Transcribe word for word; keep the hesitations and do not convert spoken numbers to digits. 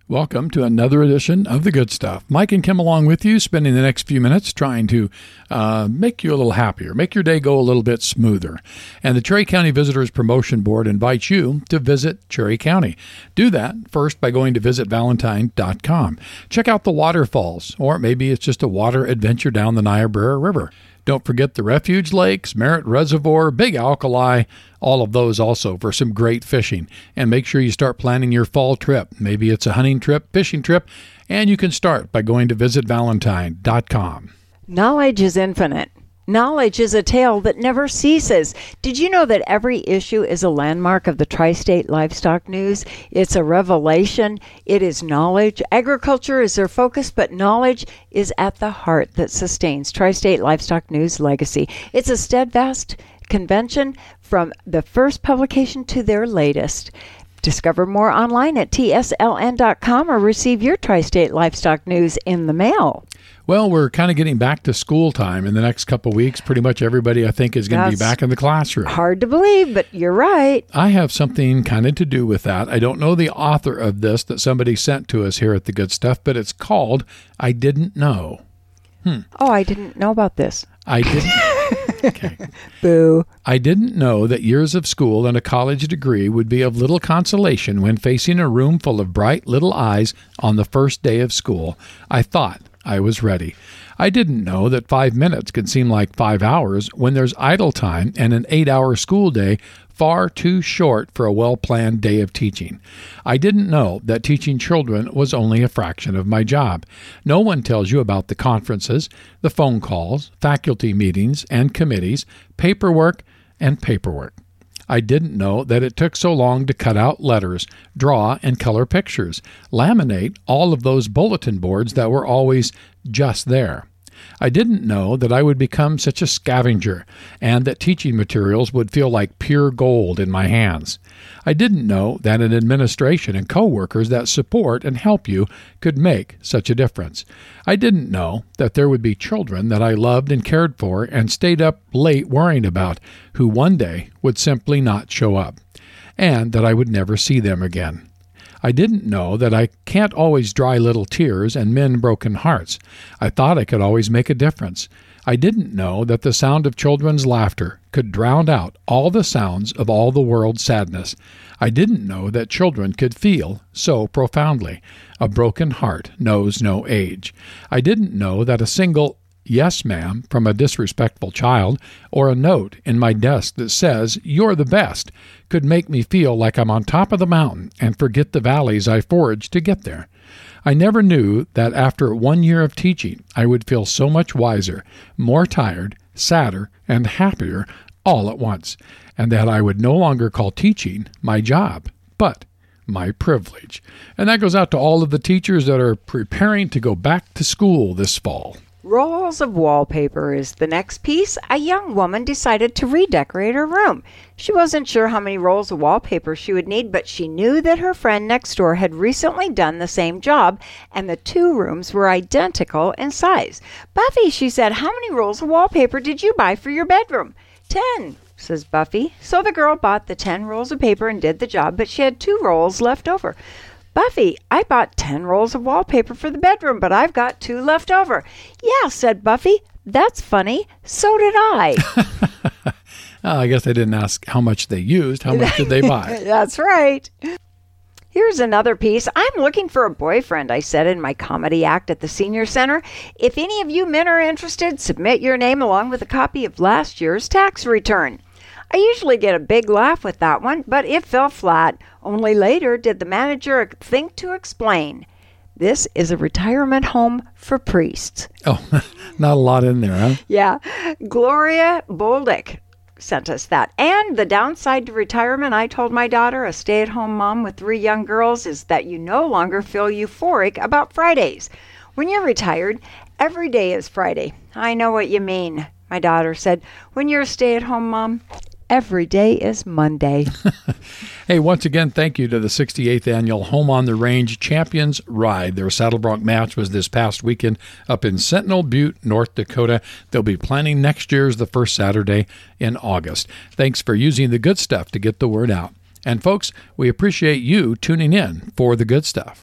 Welcome to another edition of The Good Stuff. Mike and Kim along with you, spending the next few minutes trying to uh, make you a little happier, make your day go a little bit smoother. And the Cherry County Visitors Promotion Board invites you to visit Cherry County. Do that first by going to visit valentine dot com. Check out the waterfalls, or maybe it's just a water adventure down the Niobrara River. Don't forget the refuge lakes, Merritt Reservoir, Big Alkali, all of those also for some great fishing. And make sure you start planning your fall trip. Maybe it's a hunting trip, fishing trip, and you can start by going to visit valentine dot com. Knowledge is infinite. Knowledge is a tale that never ceases. Did you know that every issue is a landmark of the Tri-State Livestock News? It's a revelation. It is knowledge. Agriculture is their focus, but knowledge is at the heart that sustains Tri-State Livestock News legacy. It's a steadfast convention from the first publication to their latest. Discover more online at T S L N dot com or receive your Tri-State Livestock News in the mail. Well, we're kind of getting back to school time in the next couple of weeks. Pretty much everybody, I think, is going to be back in the classroom. Hard to believe, but you're right. I have something kind of to do with that. I don't know the author of this that somebody sent to us here at The Good Stuff, but it's called I Didn't Know. Hmm. Oh, I didn't know about this. I didn't. Okay. Boo. I didn't know that years of school and a college degree would be of little consolation when facing a room full of bright little eyes on the first day of school. I thought I was ready. I didn't know that five minutes can seem like five hours when there's idle time and an eight-hour school day far too short for a well-planned day of teaching. I didn't know that teaching children was only a fraction of my job. No one tells you about the conferences, the phone calls, faculty meetings and committees, paperwork and paperwork. I didn't know that it took so long to cut out letters, draw and color pictures, laminate all of those bulletin boards that were always just there. I didn't know that I would become such a scavenger and that teaching materials would feel like pure gold in my hands. I didn't know that an administration and coworkers that support and help you could make such a difference. I didn't know that there would be children that I loved and cared for and stayed up late worrying about who one day would simply not show up, and that I would never see them again. I didn't know that I can't always dry little tears and mend broken hearts. I thought I could always make a difference. I didn't know that the sound of children's laughter could drown out all the sounds of all the world's sadness. I didn't know that children could feel so profoundly. A broken heart knows no age. I didn't know that a single "yes, ma'am" from a disrespectful child, or a note in my desk that says, "You're the best," could make me feel like I'm on top of the mountain and forget the valleys I forged to get there. I never knew that after one year of teaching, I would feel so much wiser, more tired, sadder, and happier all at once, and that I would no longer call teaching my job, but my privilege. And that goes out to all of the teachers that are preparing to go back to school this fall. Rolls of wallpaper is the next piece. A young woman decided to redecorate her room. She wasn't sure how many rolls of wallpaper she would need, but she knew that her friend next door had recently done the same job, and the two rooms were identical in size. "Buffy," she said, "how many rolls of wallpaper did you buy for your bedroom?" "Ten," says Buffy. So the girl bought the ten rolls of paper and did the job, but she had two rolls left over. "Buffy, I bought ten rolls of wallpaper for the bedroom, but I've got two left over." "Yeah," said Buffy. "That's funny. So did I." Oh, I guess I didn't ask how much they used. How much did they buy? That's right. Here's another piece. "I'm looking for a boyfriend," I said in my comedy act at the Senior Center. "If any of you men are interested, submit your name along with a copy of last year's tax return." I usually get a big laugh with that one, but it fell flat. Only later did the manager think to explain. This is a retirement home for priests. Oh, not a lot in there, huh? Yeah. Gloria Boldick sent us that. And the downside to retirement, I told my daughter, a stay-at-home mom with three young girls, is that you no longer feel euphoric about Fridays. When you're retired, every day is Friday. "I know what you mean," my daughter said. "When you're a stay-at-home mom, every day is Monday." Hey, once again, thank you to the sixty-eighth Annual Home on the Range Champions Ride. Their Saddle Bronc match was this past weekend up in Sentinel Butte, North Dakota. They'll be planning next year's the first Saturday in August. Thanks for using The Good Stuff to get the word out. And folks, we appreciate you tuning in for The Good Stuff.